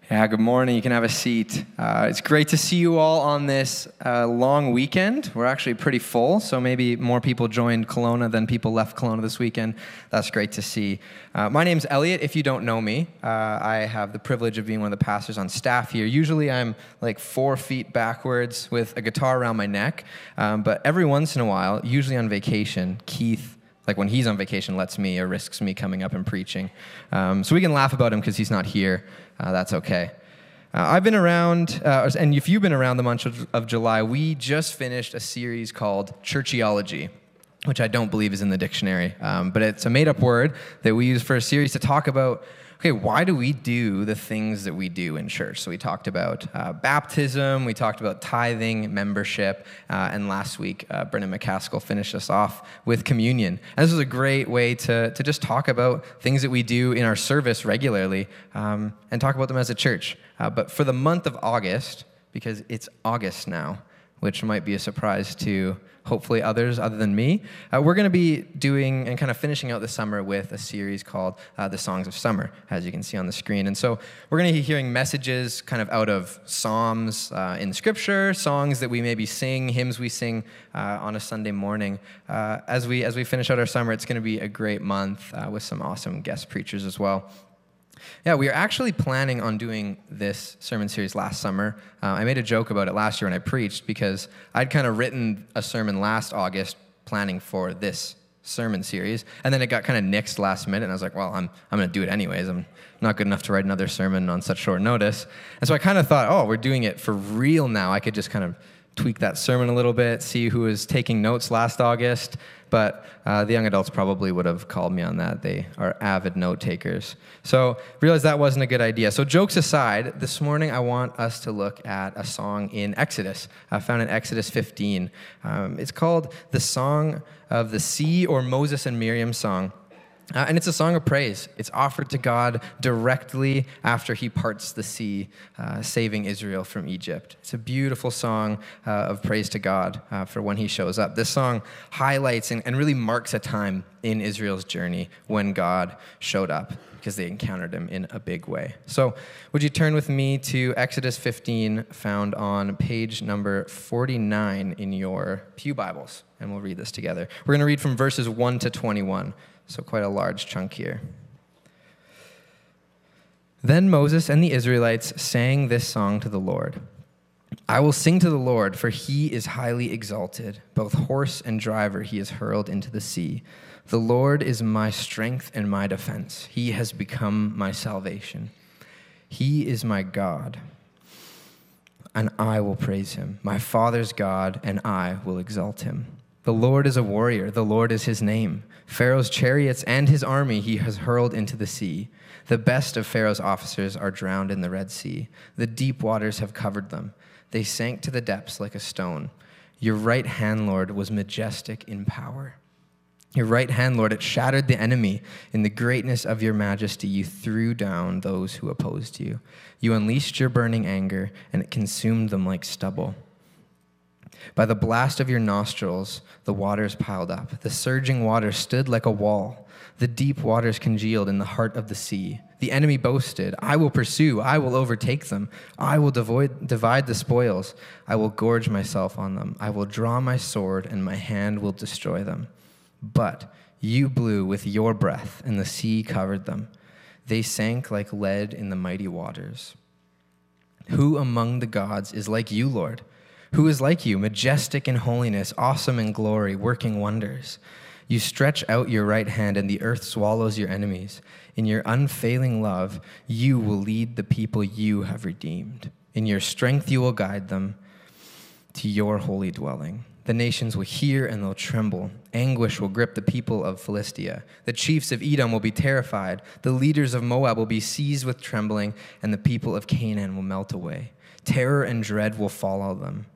Yeah, good morning. You can have a seat. It's great to see you all on this long weekend. We're actually pretty full, so maybe more people joined Kelowna than people left Kelowna this weekend. That's great to see. My name's Elliot. If you don't know me, I have the privilege of being one of the pastors on staff here. Usually I'm like 4 feet backwards with a guitar around my neck, but every once in a while, usually on vacation, Keith, like when he's on vacation, lets me or risks me coming up and preaching. So we can laugh about him because he's not here. That's okay. I've been around, and if you've been around the month of July, we just finished a series called Churchiology, which I don't believe is in the dictionary, but it's a made-up word that we use for a series to talk about, okay, why do we do the things that we do in church? So we talked about baptism, we talked about tithing, membership, and last week, Brendan McCaskill finished us off with communion. And this is a great way to just talk about things that we do in our service regularly and talk about them as a church. But for the month of August, because it's August now, which might be a surprise to hopefully others other than me, we're going to be doing and kind of finishing out the summer with a series called The Songs of Summer, as you can see on the screen. And so we're going to be hearing messages kind of out of Psalms in Scripture, songs that we maybe sing, hymns we sing on a Sunday morning. As we finish out our summer, it's going to be a great month with some awesome guest preachers as well. Yeah, we are actually planning on doing this sermon series last summer. I made a joke about it last year when I preached because I'd kind of written a sermon last August planning for this sermon series, and then it got kind of nixed last minute, and I was like, well, I'm going to do it anyways. I'm not good enough to write another sermon on such short notice. And so I kind of thought, oh, we're doing it for real now. I could just kind of tweak that sermon a little bit, see who was taking notes last August. But the young adults probably would have called me on that. They are avid note takers. So realized that wasn't a good idea. So jokes aside, this morning I want us to look at a song in Exodus. I found in Exodus 15. It's called the Song of the Sea, or Moses and Miriam's song. And it's a song of praise. It's offered to God directly after he parts the sea, saving Israel from Egypt. It's a beautiful song of praise to God for when he shows up. This song highlights and really marks a time in Israel's journey when God showed up because they encountered him in a big way. So would you turn with me to Exodus 15, found on page number 49 in your pew Bibles, and we'll read this together. We're going to read from verses 1 to 21. So quite a large chunk here. Then Moses and the Israelites sang this song to the Lord. I will sing to the Lord, for he is highly exalted. Both horse and driver he has hurled into the sea. The Lord is my strength and my defense. He has become my salvation. He is my God, and I will praise him. My father's God, and I will exalt him. The Lord is a warrior. The Lord is his name. Pharaoh's chariots and his army he has hurled into the sea. The best of Pharaoh's officers are drowned in the Red Sea. The deep waters have covered them. They sank to the depths like a stone. Your right hand, Lord, was majestic in power. Your right hand, Lord, it shattered the enemy. In the greatness of your majesty, you threw down those who opposed you. You unleashed your burning anger, and it consumed them like stubble. By the blast of your nostrils, the waters piled up. The surging waters stood like a wall. The deep waters congealed in the heart of the sea. The enemy boasted, I will pursue, I will overtake them. I will divide the spoils. I will gorge myself on them. I will draw my sword, and my hand will destroy them. But you blew with your breath, and the sea covered them. They sank like lead in the mighty waters. Who among the gods is like you, Lord? Who is like you, majestic in holiness, awesome in glory, working wonders? You stretch out your right hand, and the earth swallows your enemies. In your unfailing love, you will lead the people you have redeemed. In your strength, you will guide them to your holy dwelling. The nations will hear and they'll tremble. Anguish will grip the people of Philistia. The chiefs of Edom will be terrified. The leaders of Moab will be seized with trembling, and the people of Canaan will melt away. Terror and dread will follow them.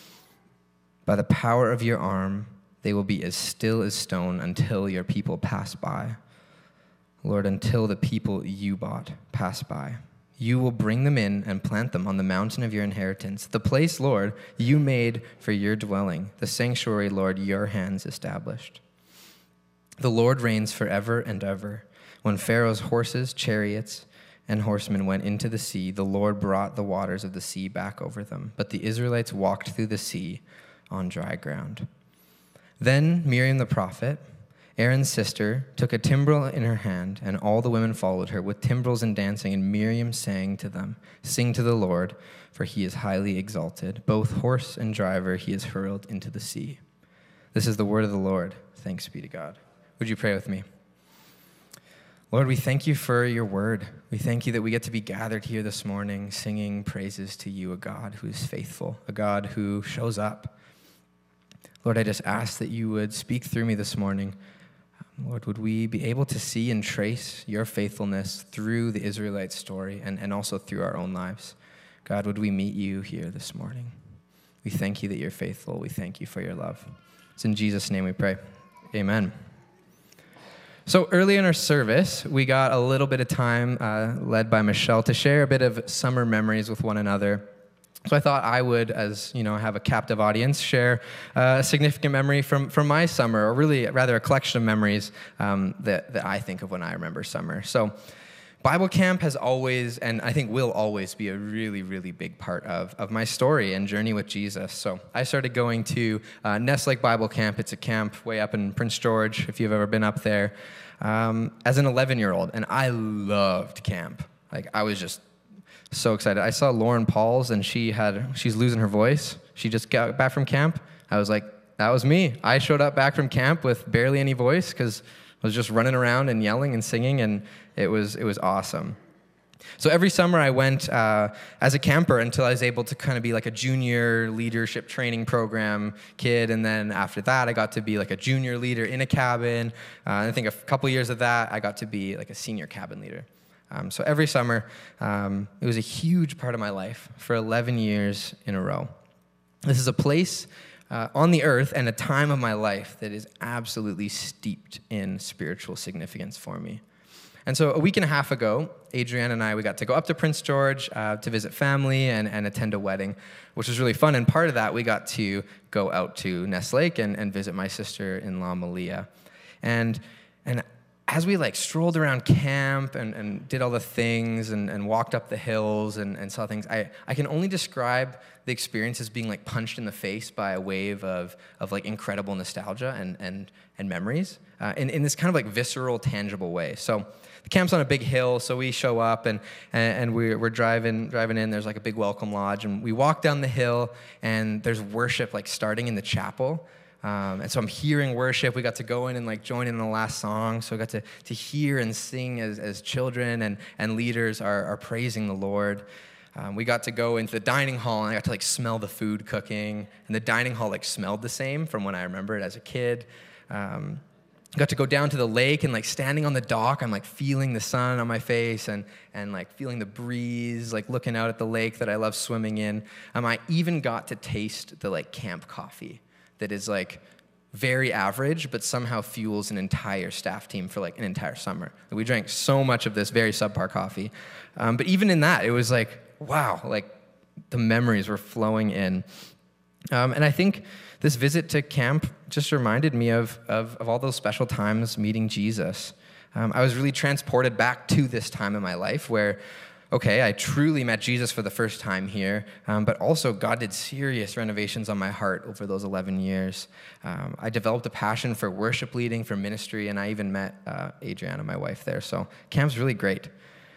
By the power of your arm, they will be as still as stone until your people pass by. Lord, until the people you bought pass by. You will bring them in and plant them on the mountain of your inheritance, the place, Lord, you made for your dwelling, the sanctuary, Lord, your hands established. The Lord reigns forever and ever. When Pharaoh's horses, chariots, and horsemen went into the sea, the Lord brought the waters of the sea back over them. But the Israelites walked through the sea on dry ground. Then Miriam the prophet, Aaron's sister, took a timbrel in her hand, and all the women followed her with timbrels and dancing. And Miriam sang to them, "Sing to the Lord, for he is highly exalted. Both horse and driver he has hurled into the sea." This is the word of the Lord. Thanks be to God. Would you pray with me? Lord, we thank you for your word. We thank you that we get to be gathered here this morning singing praises to you, a God who is faithful, a God who shows up. Lord, I just ask that you would speak through me this morning. Lord, would we be able to see and trace your faithfulness through the Israelite story and also through our own lives? God, would we meet you here this morning? We thank you that you're faithful. We thank you for your love. It's in Jesus' name we pray. Amen. So early in our service, we got a little bit of time led by Michelle to share a bit of summer memories with one another. So I thought I would, as you know, have a captive audience, share a significant memory from my summer, or really rather a collection of memories that I think of when I remember summer. So Bible camp has always, and I think will always be a really, really big part of my story and journey with Jesus. So I started going to Nest Lake Bible Camp. It's a camp way up in Prince George, if you've ever been up there, as an 11-year-old. And I loved camp. Like, I was just so excited. I saw Lauren Pauls, and she's losing her voice. She just got back from camp. I was like, that was me. I showed up back from camp with barely any voice because I was just running around and yelling and singing, and it was awesome. So every summer I went as a camper until I was able to kind of be like a junior leadership training program kid, and then after that I got to be like a junior leader in a cabin. I think a couple years of that I got to be like a senior cabin leader. So every summer it was a huge part of my life for 11 years in a row. This is a place on the earth and a time of my life that is absolutely steeped in spiritual significance for me. And so a week and a half ago, Adrienne and we got to go up to Prince George to visit family and attend a wedding, which was really fun. And part of that, we got to go out to Nest Lake and visit my sister-in-law, Malia. And as we strolled around camp and did all the things and walked up the hills and saw things, I can only describe the experience as being punched in the face by a wave of incredible nostalgia and memories in this kind of visceral, tangible way. So the camp's on a big hill, so we show up and we're driving in. There's a big welcome lodge, and we walk down the hill, and there's worship starting in the chapel. And so I'm hearing worship. We got to go in and join in the last song. So we got to hear and sing as children and leaders are praising the Lord. We got to go into the dining hall, and I got to smell the food cooking. And the dining hall smelled the same from when I remember it as a kid. Got to go down to the lake and standing on the dock, I'm feeling the sun on my face and feeling the breeze, looking out at the lake that I love swimming in. I even got to taste the camp coffee that is very average, but somehow fuels an entire staff team for an entire summer. We drank so much of this very subpar coffee. But even in that, it was wow, the memories were flowing in. And I think this visit to camp just reminded me of all those special times meeting Jesus. I was really transported back to this time in my life where, okay, I truly met Jesus for the first time here, but also God did serious renovations on my heart over those 11 years. I developed a passion for worship leading, for ministry, and I even met Adriana, my wife, there. So camp's really great.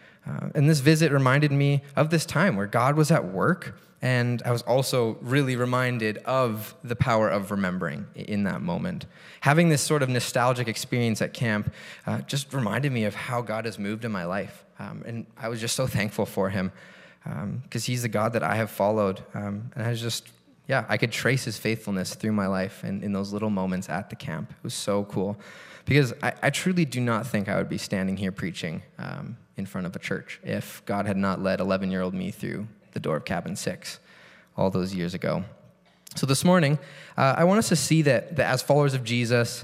And this visit reminded me of this time where God was at work, and I was also really reminded of the power of remembering in that moment. Having this sort of nostalgic experience at camp just reminded me of how God has moved in my life. And I was just so thankful for him because he's the God that I have followed. And I was just, I could trace his faithfulness through my life and in those little moments at the camp. It was so cool because I truly do not think I would be standing here preaching in front of a church if God had not led 11-year-old me through the door of Cabin 6 all those years ago. So this morning, I want us to see that as followers of Jesus,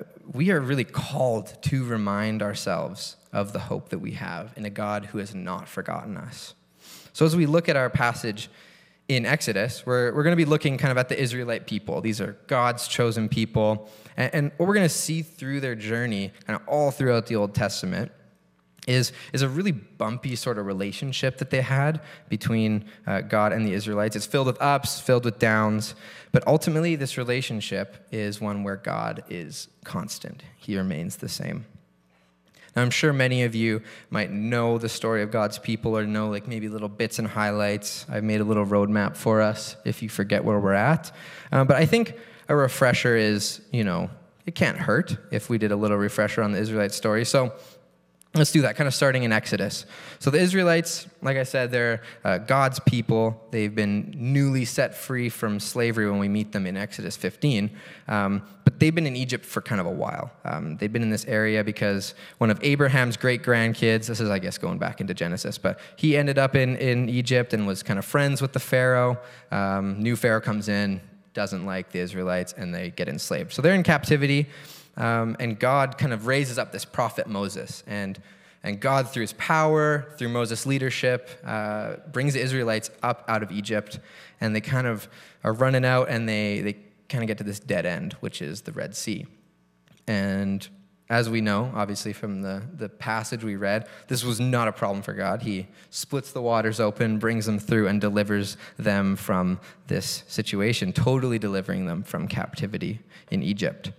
we are really called to remind ourselves of the hope that we have in a God who has not forgotten us. So as we look at our passage in Exodus, we're going to be looking kind of at the Israelite people. These are God's chosen people. And what we're going to see through their journey kind of all throughout the Old Testament is a really bumpy sort of relationship that they had between God and the Israelites. It's filled with ups, filled with downs, but ultimately this relationship is one where God is constant. He remains the same. Now, I'm sure many of you might know the story of God's people or know like maybe little bits and highlights. I've made a little roadmap for us if you forget where we're at. But I think a refresher is, it can't hurt if we did a little refresher on the Israelite story. So let's do that, kind of starting in Exodus. So the Israelites, like I said, they're God's people. They've been newly set free from slavery when we meet them in Exodus 15. But they've been in Egypt for kind of a while. They've been in this area because one of Abraham's great-grandkids, this is, I guess, going back into Genesis, but he ended up in Egypt and was kind of friends with the Pharaoh. New Pharaoh comes in, doesn't like the Israelites, and they get enslaved. So they're in captivity. And God kind of raises up this prophet Moses. And God, through his power, through Moses' leadership, brings the Israelites up out of Egypt. And they kind of are running out, and they kind of get to this dead end, which is the Red Sea. And as we know, obviously, from the passage we read, this was not a problem for God. He splits the waters open, brings them through, and delivers them from this situation, totally delivering them from captivity in Egypt.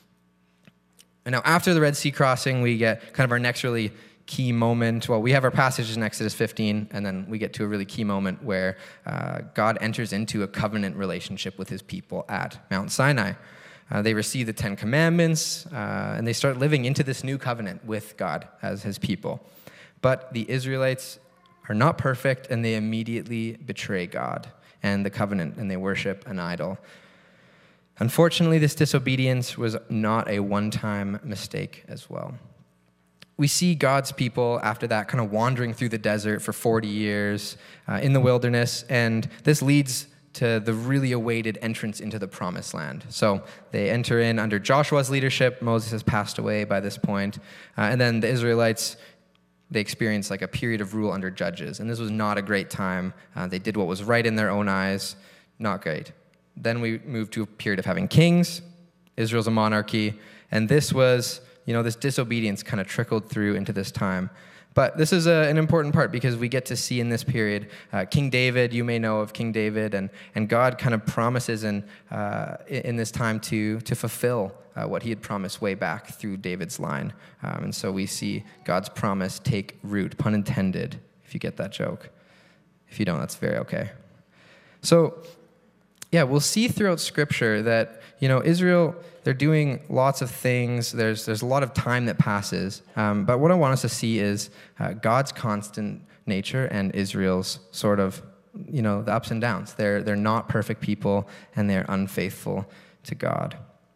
And now after the Red Sea crossing, we get kind of our next really key moment. Well, we have our passages in Exodus 15, and then we get to a really key moment where God enters into a covenant relationship with his people at Mount Sinai. They receive the 10 Commandments, and they start living into this new covenant with God as his people. But the Israelites are not perfect, and they immediately betray God and the covenant, and they worship an idol. Unfortunately, this disobedience was not a one-time mistake as well. We see God's people after that kind of wandering through the desert for 40 years in the wilderness, and this leads to the really awaited entrance into the promised land. So they enter in under Joshua's leadership. Moses has passed away by this point. And then the Israelites, they experienced like a period of rule under judges, and this was not a great time. They did what was right in their own eyes. Not great. Then we moved to a period of having kings. Israel's a monarchy. And this was, this disobedience kind of trickled through into this time. But this is an important part because we get to see in this period King David. You may know of King David. And God kind of promises in this time to fulfill what he had promised way back through David's line. And so we see God's promise take root, pun intended, if you get that joke. If you don't, that's very okay. So yeah, we'll see throughout Scripture that, Israel, they're doing lots of things. There's a lot of time that passes. But what I want us to see is God's constant nature and Israel's sort of, the ups and downs. They're not perfect people, and they're unfaithful to God.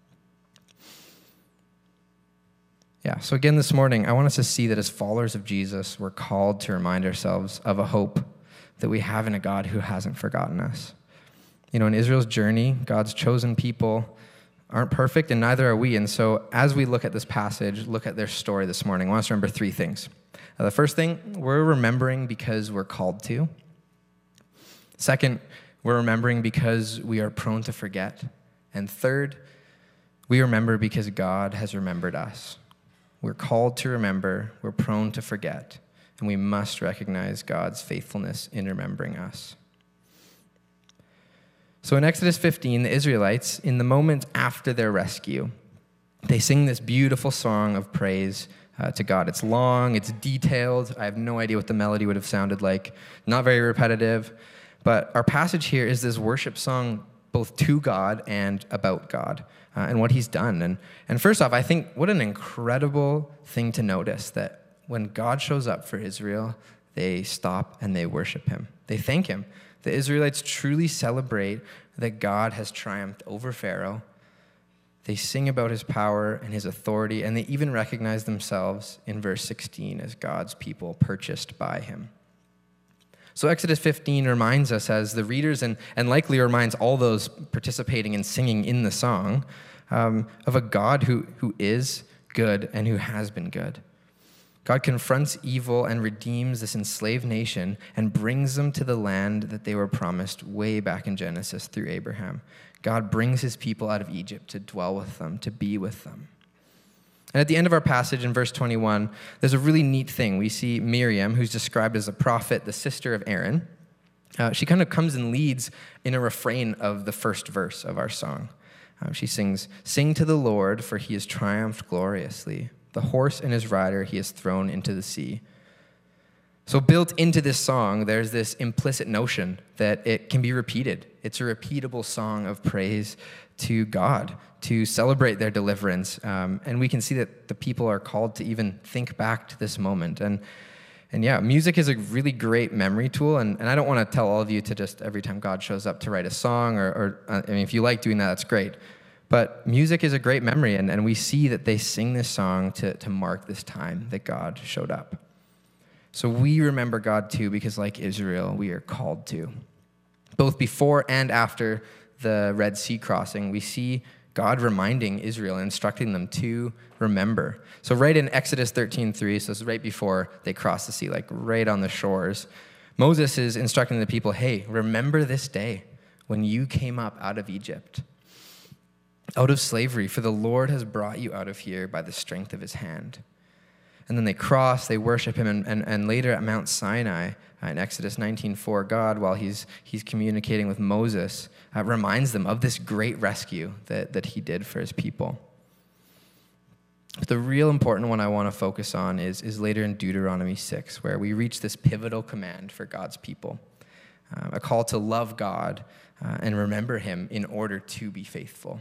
Yeah, so again this morning, I want us to see that as followers of Jesus, we're called to remind ourselves of a hope that we have in a God who hasn't forgotten us. In Israel's journey, God's chosen people aren't perfect, and neither are we. And so as we look at this passage, look at their story this morning, I want us to remember three things. The first thing, we're remembering because we're called to. Second, we're remembering because we are prone to forget. And third, we remember because God has remembered us. We're called to remember, we're prone to forget, and we must recognize God's faithfulness in remembering us. So in Exodus 15, the Israelites, in the moment after their rescue, they sing this beautiful song of praise to God. It's long, it's detailed. I have no idea what the melody would have sounded like. Not very repetitive. But our passage here is this worship song both to God and about God and what he's done. And first off, I think what an incredible thing to notice that when God shows up for Israel, they stop and they worship him. They thank him. The Israelites truly celebrate that God has triumphed over Pharaoh. They sing about his power and his authority, and they even recognize themselves in verse 16 as God's people purchased by him. So Exodus 15 reminds us, as the readers, and likely reminds all those participating and singing in the song, of a God who is good and who has been good. God confronts evil and redeems this enslaved nation and brings them to the land that they were promised way back in Genesis through Abraham. God brings his people out of Egypt to dwell with them, to be with them. And at the end of our passage in verse 21, there's a really neat thing. We see Miriam, who's described as a prophet, the sister of Aaron. She kind of comes and leads in a refrain of the first verse of our song. She sings, "Sing to the Lord, for he has triumphed gloriously. The horse and his rider he has thrown into the sea." So built into this song, there's this implicit notion that it can be repeated. It's a repeatable song of praise to God, to celebrate their deliverance. And we can see that the people are called to even think back to this moment. And yeah, music is a really great memory tool. And I don't want to tell all of you to just every time God shows up to write a song, or if you like doing that, that's great. But music is a great memory, and we see that they sing this song to mark this time that God showed up. So we remember God too, because like Israel, we are called to. Both before and after the Red Sea crossing, we see God reminding Israel and instructing them to remember. So right in Exodus 13:3, so it's right before they cross the sea, like right on the shores, Moses is instructing the people, hey, remember this day when you came up out of Egypt, out of slavery, for the Lord has brought you out of here by the strength of his hand. And then they cross, they worship him, and later at Mount Sinai, in Exodus 19:4, God, while he's communicating with Moses, reminds them of this great rescue that he did for his people. But the real important one I want to focus on is later in Deuteronomy 6, where we reach this pivotal command for God's people, a call to love God and remember him in order to be faithful.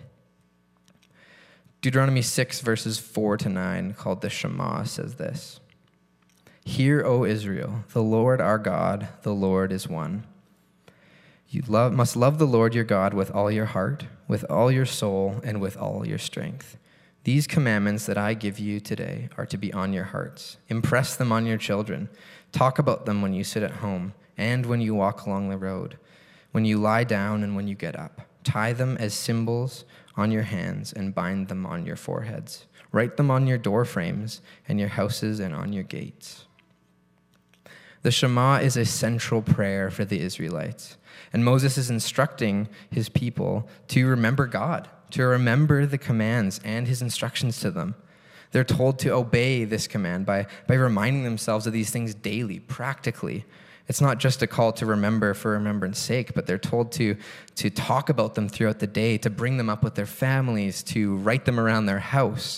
Deuteronomy 6, verses 4-9, called the Shema, says this: "Hear, O Israel, the Lord our God, the Lord is one. You must love the Lord your God with all your heart, with all your soul, and with all your strength. These commandments that I give you today are to be on your hearts. Impress them on your children. Talk about them when you sit at home and when you walk along the road, when you lie down and when you get up. Tie them as symbols on your hands and bind them on your foreheads. Write them on your door frames and your houses and on your gates." The Shema is a central prayer for the Israelites, and Moses is instructing his people to remember God, to remember the commands and his instructions to them. They're told to obey this command by reminding themselves of these things daily, practically. It's not just a call to remember for remembrance sake, but they're told to talk about them throughout the day, to bring them up with their families, to write them around their house.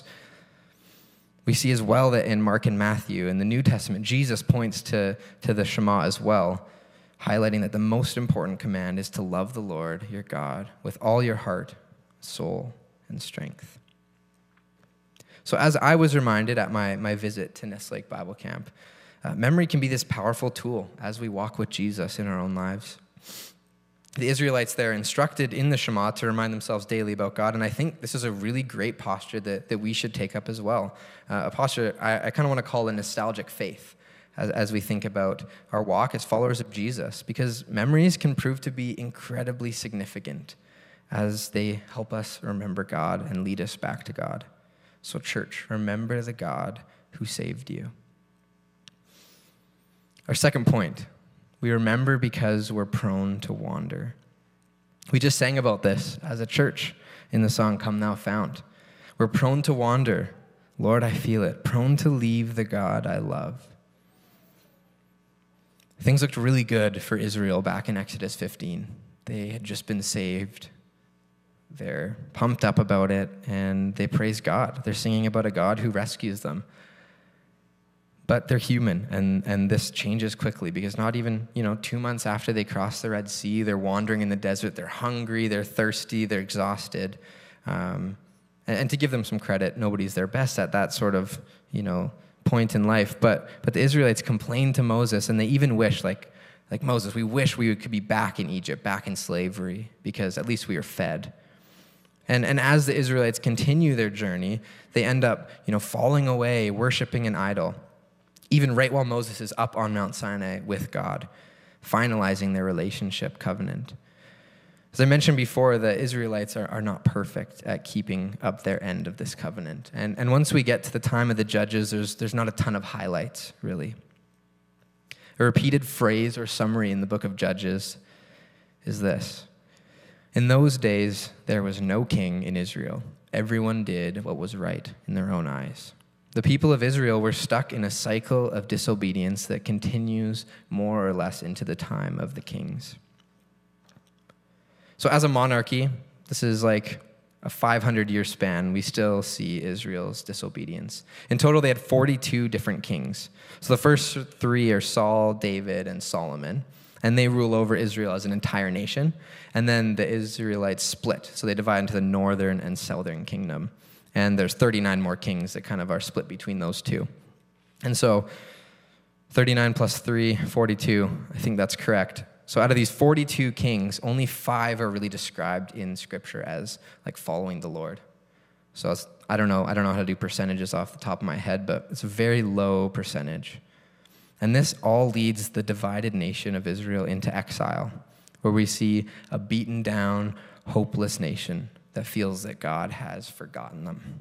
We see as well that in Mark and Matthew, in the New Testament, Jesus points to the Shema as well, highlighting that the most important command is to love the Lord, your God, with all your heart, soul, and strength. So as I was reminded at my visit to Nest Lake Bible Camp, memory can be this powerful tool as we walk with Jesus in our own lives. The Israelites there instructed in the Shema to remind themselves daily about God, and I think this is a really great posture that we should take up as well. A posture I kind of want to call a nostalgic faith as we think about our walk as followers of Jesus, because memories can prove to be incredibly significant as they help us remember God and lead us back to God. So church, remember the God who saved you. Our second point, we remember because we're prone to wander. We just sang about this as a church in the song, Come Thou Fount. We're prone to wander. Lord, I feel it. Prone to leave the God I love. Things looked really good for Israel back in Exodus 15. They had just been saved. They're pumped up about it, and they praise God. They're singing about a God who rescues them. But they're human, and this changes quickly, because not even 2 months after they cross the Red Sea, they're wandering in the desert. They're hungry, they're thirsty, they're exhausted. And to give them some credit, nobody's their best at that sort of point in life. But the Israelites complained to Moses, and they even wish, like Moses, we wish we could be back in Egypt, back in slavery, because at least we are fed. And as the Israelites continue their journey, they end up falling away, worshiping an idol, even right while Moses is up on Mount Sinai with God, finalizing their relationship covenant. As I mentioned before, the Israelites are not perfect at keeping up their end of this covenant. And once we get to the time of the Judges, there's not a ton of highlights, really. A repeated phrase or summary in the book of Judges is this: In those days, there was no king in Israel. Everyone did what was right in their own eyes. The people of Israel were stuck in a cycle of disobedience that continues more or less into the time of the kings. So as a monarchy, this is like a 500-year span, we still see Israel's disobedience. In total, they had 42 different kings. So the first three are Saul, David, and Solomon, and they rule over Israel as an entire nation. And then the Israelites split, so they divide into the northern and southern kingdom. And there's 39 more kings that kind of are split between those two. And so 39 plus 3, 42, I think that's correct. So out of these 42 kings, only 5 are really described in Scripture as like following the Lord. So I don't know how to do percentages off the top of my head, but it's a very low percentage. And this all leads the divided nation of Israel into exile, where we see a beaten down, hopeless nation that feels that God has forgotten them.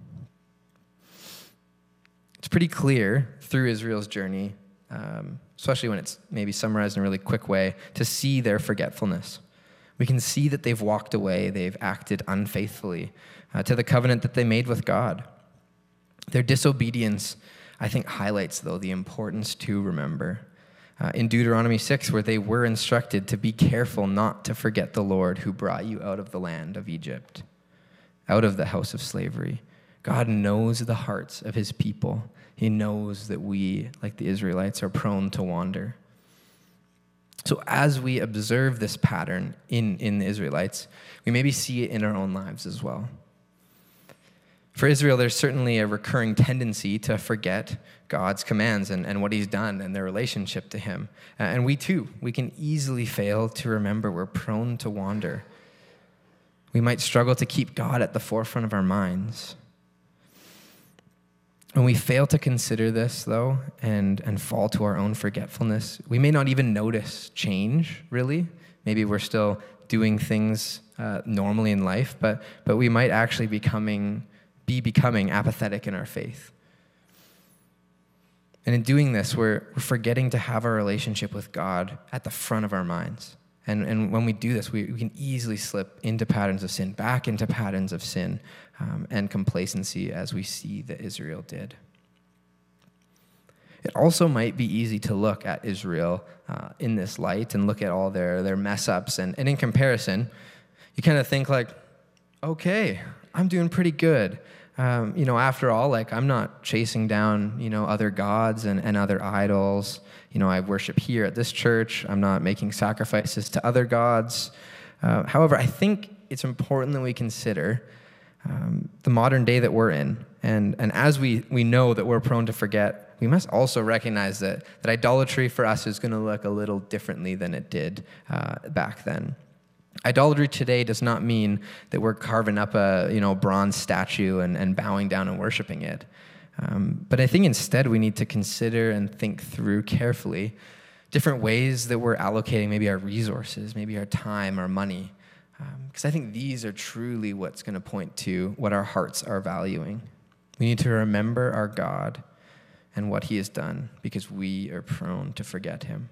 It's pretty clear through Israel's journey, especially when it's maybe summarized in a really quick way, to see their forgetfulness. We can see that they've walked away, they've acted unfaithfully to the covenant that they made with God. Their disobedience, I think, highlights, though, the importance to remember. In Deuteronomy 6, where they were instructed to be careful not to forget the Lord who brought you out of the land of Egypt, out of the house of slavery. God knows the hearts of his people. He knows that we, like the Israelites, are prone to wander. So as we observe this pattern in the Israelites, we maybe see it in our own lives as well. For Israel, there's certainly a recurring tendency to forget God's commands and what he's done and their relationship to him. And we too, we can easily fail to remember. We're prone to wander. We might struggle to keep God at the forefront of our minds. When we fail to consider this, though, and fall to our own forgetfulness, we may not even notice change, really. Maybe we're still doing things normally in life, but we might actually be becoming apathetic in our faith. And in doing this, we're forgetting to have our relationship with God at the front of our minds. And when we do this, we can easily slip into patterns of sin, back into patterns of sin and complacency, as we see that Israel did. It also might be easy to look at Israel in this light and look at all their mess-ups. And in comparison, you kind of think like, okay, I'm doing pretty good. After all, like, I'm not chasing down, other gods and other idols. I worship here at this church. I'm not making sacrifices to other gods. However, I think it's important that we consider the modern day that we're in. And as we know that we're prone to forget, we must also recognize that idolatry for us is going to look a little differently than it did back then. Idolatry today does not mean that we're carving up a bronze statue and bowing down and worshiping it. But I think instead we need to consider and think through carefully different ways that we're allocating maybe our resources, maybe our time, our money. Because I think these are truly what's going to point to what our hearts are valuing. We need to remember our God and what he has done, because we are prone to forget him.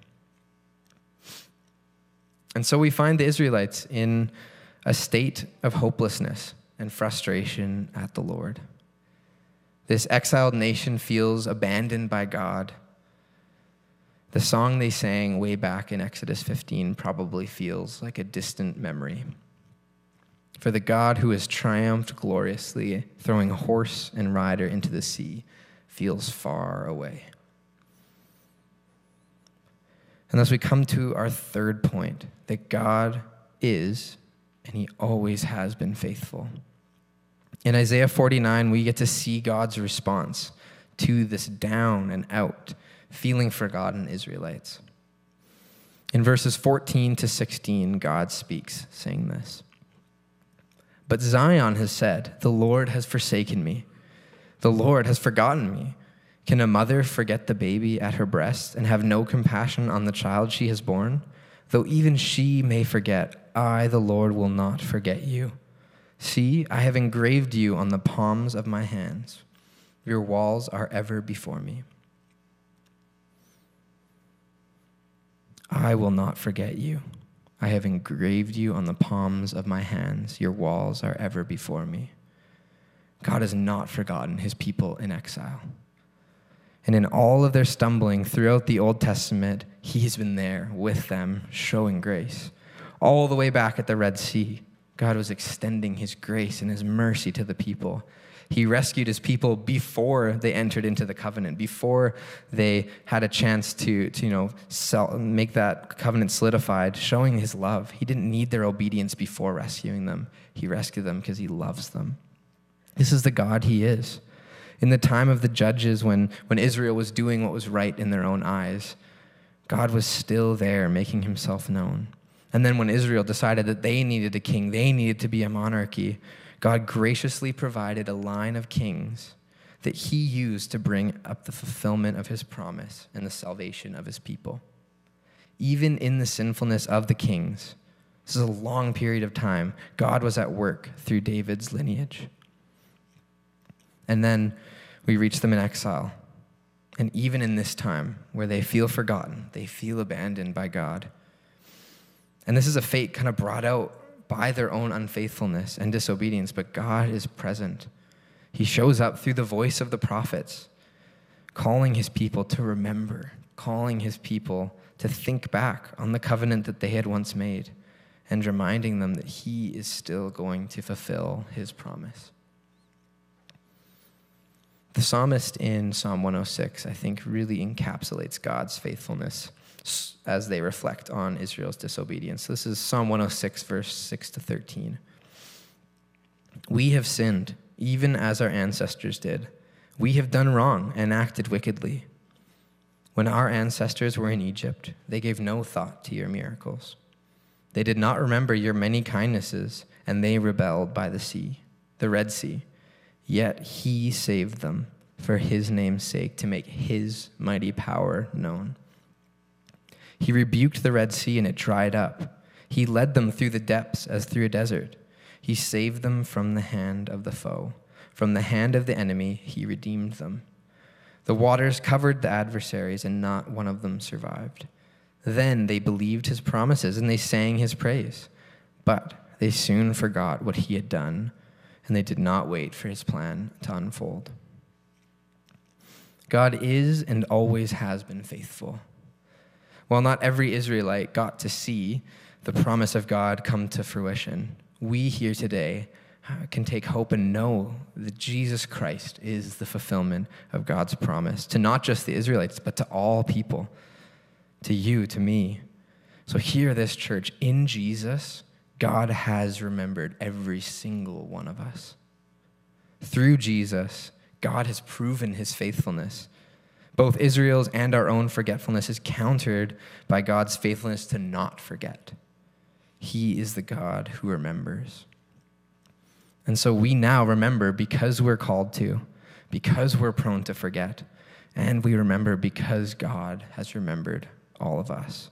And so we find the Israelites in a state of hopelessness and frustration at the Lord. This exiled nation feels abandoned by God. The song they sang way back in Exodus 15 probably feels like a distant memory. For the God who has triumphed gloriously, throwing horse and rider into the sea, feels far away. And thus we come to our third point, that God is, and he always has been, faithful. In Isaiah 49, we get to see God's response to this down and out, feeling forgotten Israelites. In verses 14 to 16, God speaks, saying this: "But Zion has said, 'The Lord has forsaken me. The Lord has forgotten me.' Can a mother forget the baby at her breast and have no compassion on the child she has borne? Though even she may forget, I, the Lord, will not forget you. See, I have engraved you on the palms of my hands. Your walls are ever before me. I will not forget you. I have engraved you on the palms of my hands. Your walls are ever before me. God has not forgotten his people in exile. And in all of their stumbling throughout the Old Testament, he's been there with them, showing grace. All the way back at the Red Sea, God was extending his grace and his mercy to the people. He rescued his people before they entered into the covenant, before they had a chance to make that covenant solidified, showing his love. He didn't need their obedience before rescuing them. He rescued them because he loves them. This is the God he is. In the time of the judges, when Israel was doing what was right in their own eyes, God was still there making himself known. And then when Israel decided that they needed a king, they needed to be a monarchy, God graciously provided a line of kings that he used to bring up the fulfillment of his promise and the salvation of his people. Even in the sinfulness of the kings, this is a long period of time, God was at work through David's lineage. And then we reach them in exile. And even in this time where they feel forgotten, they feel abandoned by God. And this is a fate kind of brought out by their own unfaithfulness and disobedience, but God is present. He shows up through the voice of the prophets, calling his people to remember, calling his people to think back on the covenant that they had once made, and reminding them that he is still going to fulfill his promise. The psalmist in Psalm 106, I think, really encapsulates God's faithfulness as they reflect on Israel's disobedience. This is Psalm 106, verse 6 to 13. We have sinned, even as our ancestors did. We have done wrong and acted wickedly. When our ancestors were in Egypt, they gave no thought to your miracles. They did not remember your many kindnesses, and they rebelled by the sea, the Red Sea. Yet he saved them for his name's sake, to make his mighty power known. He rebuked the Red Sea, and it dried up. He led them through the depths as through a desert. He saved them from the hand of the foe. From the hand of the enemy, he redeemed them. The waters covered the adversaries, and not one of them survived. Then they believed his promises, and they sang his praise. But they soon forgot what he had done, and they did not wait for his plan to unfold. God is and always has been faithful. While not every Israelite got to see the promise of God come to fruition, we here today can take hope and know that Jesus Christ is the fulfillment of God's promise to not just the Israelites, but to all people, to you, to me. So hear this, church. In Jesus, God has remembered every single one of us. Through Jesus, God has proven his faithfulness. Both Israel's and our own forgetfulness is countered by God's faithfulness to not forget. He is the God who remembers. And so we now remember because we're called to, because we're prone to forget, and we remember because God has remembered all of us.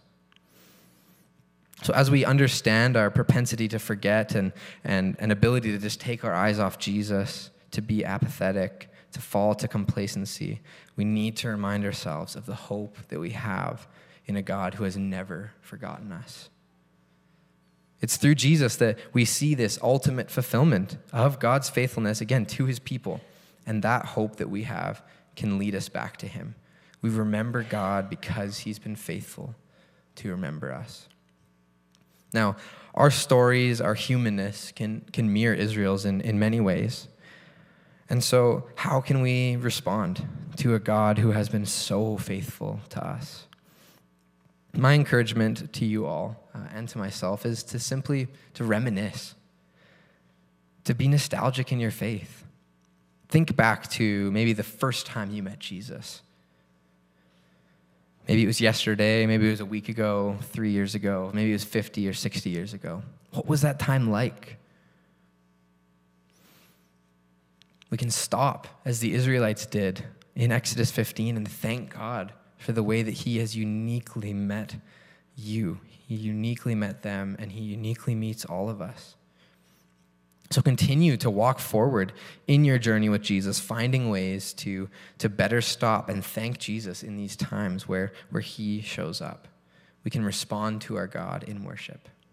So as we understand our propensity to forget and an ability to just take our eyes off Jesus, to be apathetic, to fall to complacency, we need to remind ourselves of the hope that we have in a God who has never forgotten us. It's through Jesus that we see this ultimate fulfillment of God's faithfulness, again, to his people. And that hope that we have can lead us back to him. We remember God because he's been faithful to remember us. Now, our stories, our humanness can mirror Israel's in many ways. And so how can we respond to a God who has been so faithful to us? My encouragement to you all and to myself is to simply to reminisce, to be nostalgic in your faith. Think back to maybe the first time you met Jesus. Maybe it was yesterday, maybe it was a week ago, 3 years ago, maybe it was 50 or 60 years ago. What was that time like? We can stop, as the Israelites did in Exodus 15, and thank God for the way that he has uniquely met you. He uniquely met them, and he uniquely meets all of us. So continue to walk forward in your journey with Jesus, finding ways to better stop and thank Jesus in these times where he shows up. We can respond to our God in worship.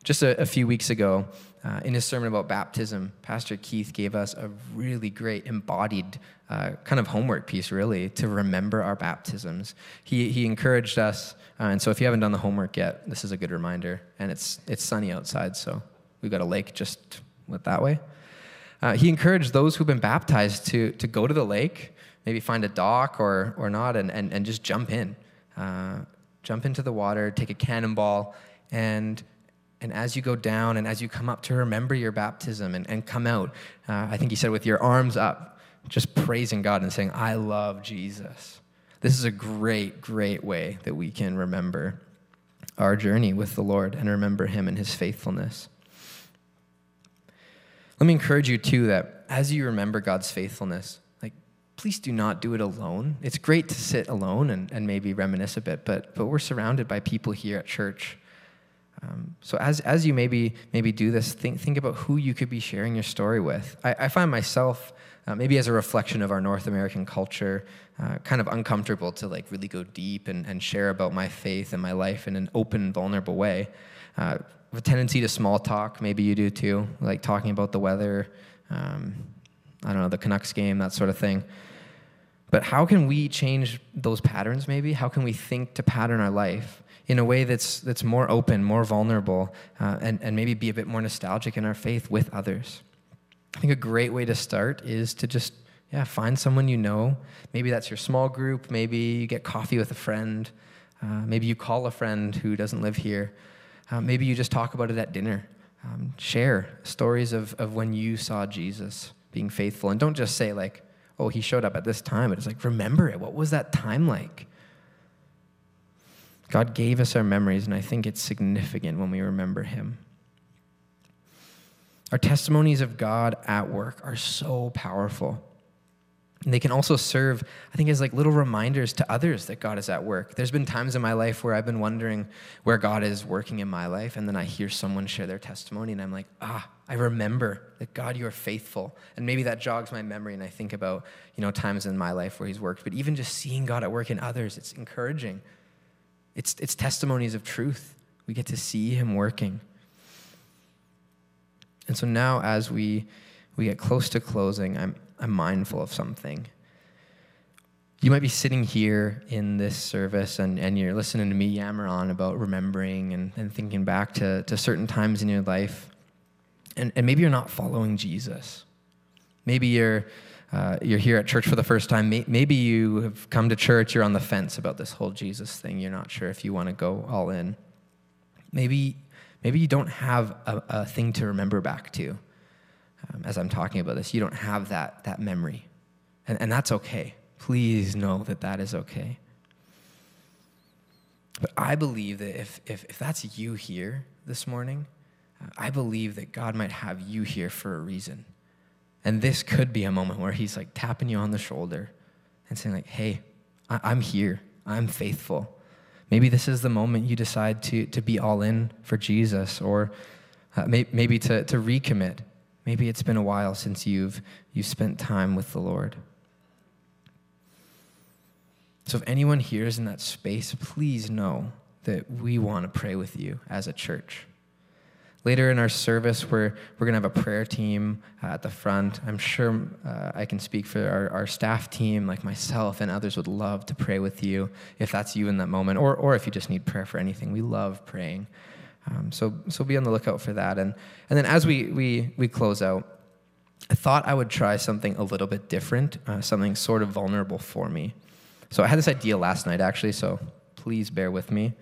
Just a few weeks ago, in his sermon about baptism, Pastor Keith gave us a really great embodied kind of homework piece, really, to remember our baptisms. He encouraged us, and so if you haven't done the homework yet, this is a good reminder. And it's sunny outside, so we've got a lake just that way. He encouraged those who've been baptized to go to the lake, maybe find a dock or not, and just jump in. Jump into the water, take a cannonball, and as you go down and as you come up to remember your baptism and come out, I think he said with your arms up, just praising God and saying, I love Jesus. This is a great, great way that we can remember our journey with the Lord and remember him and his faithfulness. Let me encourage you, too, that as you remember God's faithfulness, please do not do it alone. It's great to sit alone and maybe reminisce a bit, but we're surrounded by people here at church. So as you maybe do this, think about who you could be sharing your story with. I find myself, maybe as a reflection of our North American culture, kind of uncomfortable to really go deep and share about my faith and my life in an open, vulnerable way. A tendency to small talk, maybe you do too, like talking about the weather, I don't know, the Canucks game, that sort of thing. But how can we change those patterns maybe? How can we think to pattern our life in a way that's more open, more vulnerable, and maybe be a bit more nostalgic in our faith with others? I think a great way to start is to just, find someone you know. Maybe that's your small group. Maybe you get coffee with a friend. Maybe you call a friend who doesn't live here. Maybe you just talk about it at dinner. Share stories of when you saw Jesus being faithful. And don't just say oh, he showed up at this time. But it's remember it. What was that time like? God gave us our memories, and I think it's significant when we remember him. Our testimonies of God at work are so powerful. And they can also serve, I think, as little reminders to others that God is at work. There's been times in my life where I've been wondering where God is working in my life, and then I hear someone share their testimony, and I'm like, I remember that God, you are faithful. And maybe that jogs my memory, and I think about, times in my life where he's worked. But even just seeing God at work in others, it's encouraging. It's testimonies of truth. We get to see him working. And so now as we get close to closing, I'm mindful of something. You might be sitting here in this service and you're listening to me yammer on about remembering and thinking back to certain times in your life. And maybe you're not following Jesus. Maybe you're here at church for the first time. Maybe you have come to church, you're on the fence about this whole Jesus thing. You're not sure if you want to go all in. Maybe you don't have a thing to remember back to. As I'm talking about this, you don't have that memory. And that's okay. Please know that is okay. But I believe that if that's you here this morning, I believe that God might have you here for a reason. And this could be a moment where he's tapping you on the shoulder and saying hey, I'm here. I'm faithful. Maybe this is the moment you decide to be all in for Jesus, or maybe to recommit. Maybe it's been a while since you've spent time with the Lord. So if anyone here is in that space, please know that we want to pray with you as a church. Later in our service, we're going to have a prayer team at the front. I'm sure I can speak for our staff team, like myself, and others would love to pray with you if that's you in that moment, or if you just need prayer for anything. We love praying. So be on the lookout for that. And then as we close out, I thought I would try something a little bit different, something sort of vulnerable for me. So I had this idea last night, actually, so please bear with me.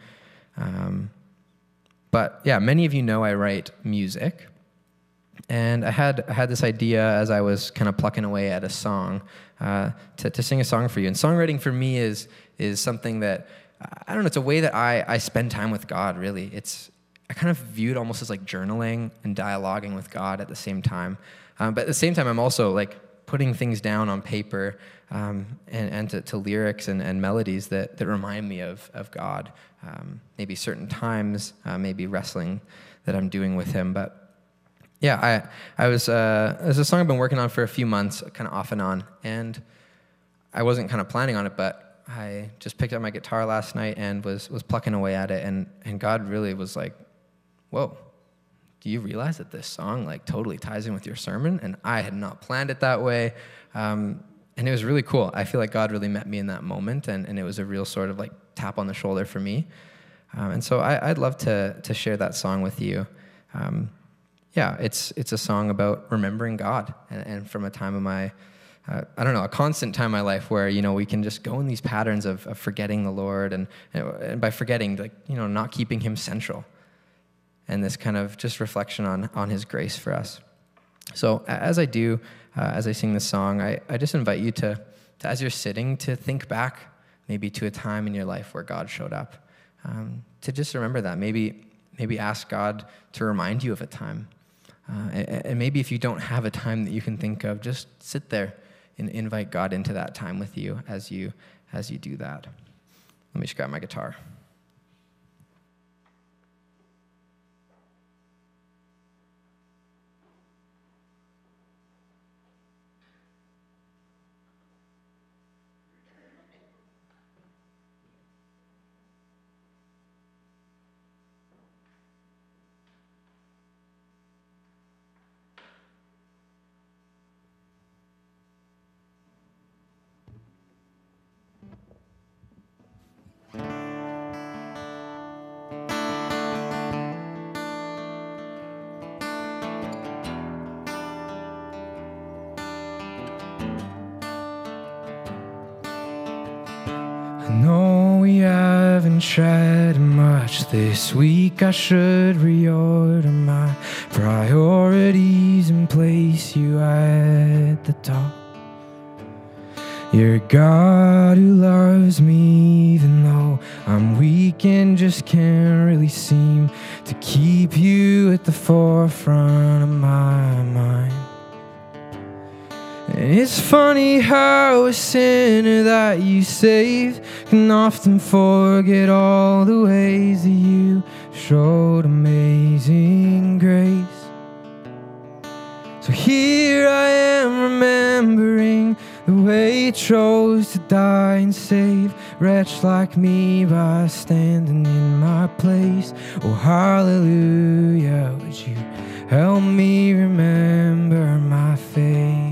But yeah, many of you know I write music. And I had this idea as I was kind of plucking away at a song to sing a song for you. And songwriting for me is something that, I don't know, it's a way that I spend time with God, really. I kind of view it almost as journaling and dialoguing with God at the same time. But at the same time, I'm also putting things down on paper and to lyrics and melodies that remind me of God. Maybe certain times, maybe wrestling that I'm doing with him. But yeah, there's a song I've been working on for a few months, kind of off and on. And I wasn't kind of planning on it, but I just picked up my guitar last night and was plucking away at it. And God really was like, whoa, do you realize that this song like totally ties in with your sermon? And I had not planned it that way. And it was really cool. I feel like God really met me in that moment, and it was a real sort of like tap on the shoulder for me. And so I'd love to share that song with you. It's a song about remembering God, and from a time of my, a constant time in my life where, we can just go in these patterns of forgetting the Lord, and by forgetting, like, not keeping him central, and this kind of just reflection on his grace for us. So as I sing this song, I just invite you to, as you're sitting, to think back maybe to a time in your life where God showed up, to just remember that. Maybe ask God to remind you of a time. And maybe if you don't have a time that you can think of, just sit there and invite God into that time with you as you do that. Let me just grab my guitar. I know we haven't chatted much this week. I should reorder my priorities and place you at the top. You're a God who loves me even though I'm weak and just can't really seem to keep you at the forefront of my mind. And it's funny how a sinner that you save can often forget all the ways that you showed amazing grace. So here I am remembering the way you chose to die and save a wretch like me by standing in my place. Oh, hallelujah, would you help me remember my faith?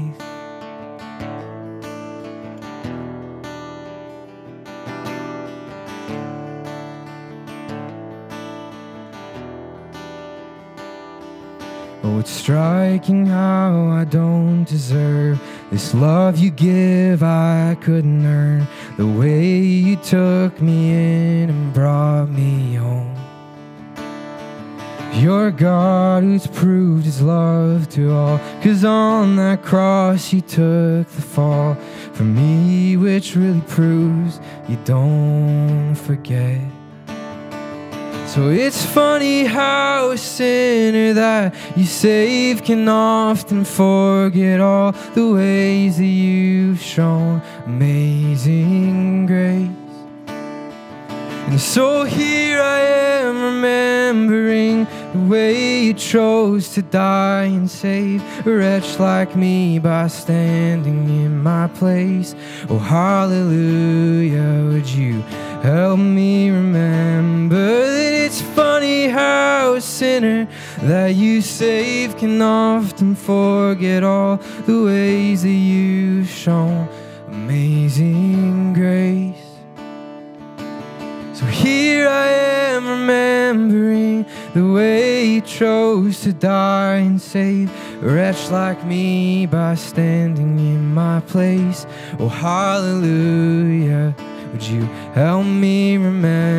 Oh, it's striking how I don't deserve this love you give. I couldn't earn the way you took me in and brought me home. You're a God who's proved his love to all, 'cause on that cross you took the fall for me, which really proves you don't forget. So it's funny how a sinner that you save can often forget all the ways that you've shown amazing grace. And so here I am remembering the way you chose to die and save a wretch like me by standing in my place. Oh, hallelujah, would you help me remember that it's funny how a sinner that you save can often forget all the ways that you've shown amazing grace. So here I am remembering the way you chose to die and save a wretch like me by standing in my place. Oh, hallelujah, would you help me remember